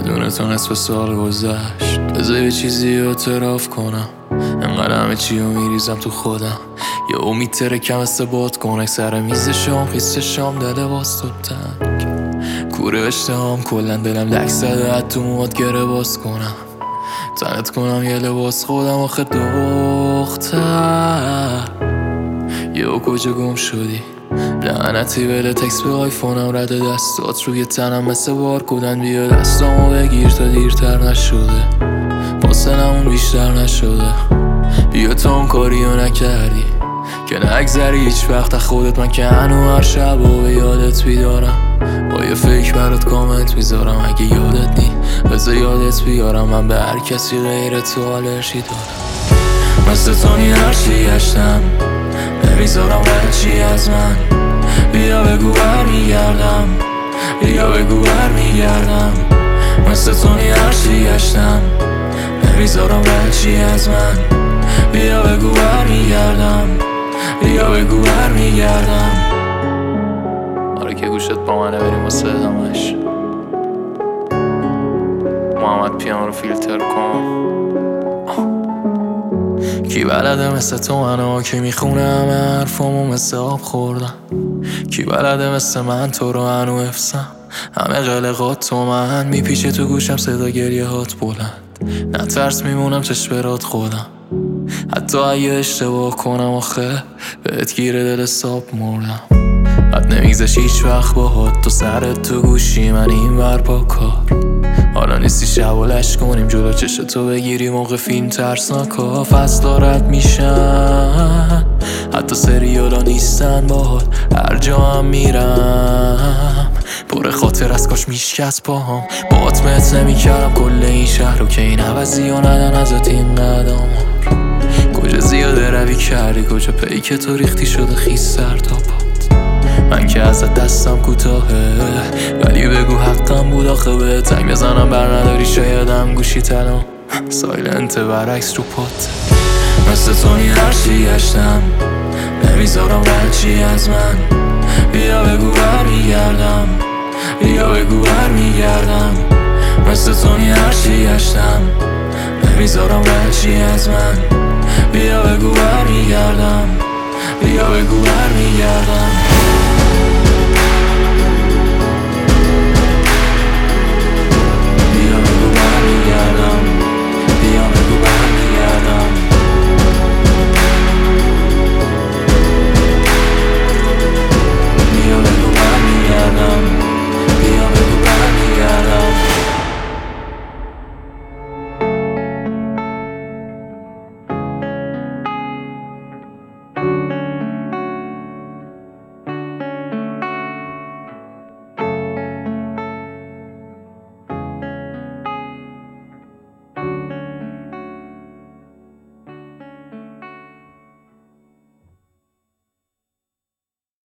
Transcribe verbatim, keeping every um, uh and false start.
بدون تو نصف سال گذشت. بذار یه چیزی رو اعتراف کنم، انقدر همه چی رو میریزم تو خودم. یه امید ترکم مثل باد کنک سر میز شام، خیس شام دل باز تو تنگ. کوره اشتهام کلن دلم لک زده، حد تو مواد گره باز کنم. تنت کنم یه لباس خودم آخه دختر. یهو کجا گم شدی؟ لعنتی بله تکس به آیفونم رد دستات روی تنم مثل بار کودن. بیا دستامو بگیر تا دیرتر نشده، فاصلمون بیشتر نشده. بیا تو اون کاریو نکردی که نگذری هیچ وقت خودت. من که هنو هر شب و به یادت بیدارم، با یه فکر برات کامنت میذارم. اگه یادت نی بذار یادت بیارم، من به هر کسی غیر تو آلرژی دارم. مثل تو نی هرچی گشتم نمیذارم هرچی از من. بیا بگو برمیگردم، بیا بگو برمیگردم. مثل تو نی هرچی گشتم نمیذارم هرچی از من. بیا بگو برمیگردم، بیا بگو برمیگردم. آره که گوشت با منه بریم واسه همش. محمد پیان رو فیلتر کن. کی بلده مثل تو منو که میخونه همه حرفامو مثل آب خوردم. کی بلده مثل من تو رو هنو حفظم، همه قلقات تو من میپیچه تو گوشم صدا گریه هات بلند. نترس میمونم چشم خودم حتی اگه اشتباه کنم، آخه بهت گیره دل ساب مردم. بعد نمیگذش هیچ وقت باهات، تو سرت تو گوشی من این ور با کار. حالا نیستی شب و لش کنیم جلو چش تو بگیری موقع فیلم ترسناکا. فصلا رد میشن حتی سریالا نیستن باهات، هر جا هم میرم پر خاطر از کاش میشکست باهم. باهات مت نمیکردم کل این شهر رو که این عوضی ها ندن ازت این قدم. کجا زیاده روی کردی، کجا پیک تو ریختی شده خیس سر تا پات. من که ازت دستم کوتاهه ولی بگو حقم بود آخه به تنگ بزنم بر نداری شایدم گوشی تلام سایلنت برعکس رو پات. مثل تو نی هرچی گشتم نمیذارم هرچی از من. بیا بگو برمیگردم، بیا بگو برمیگردم. مثل تو نی هرچی گشتم نمیذارم هرچی از من. بیا بگو برمیگردم، بیا بگو برمیگردم.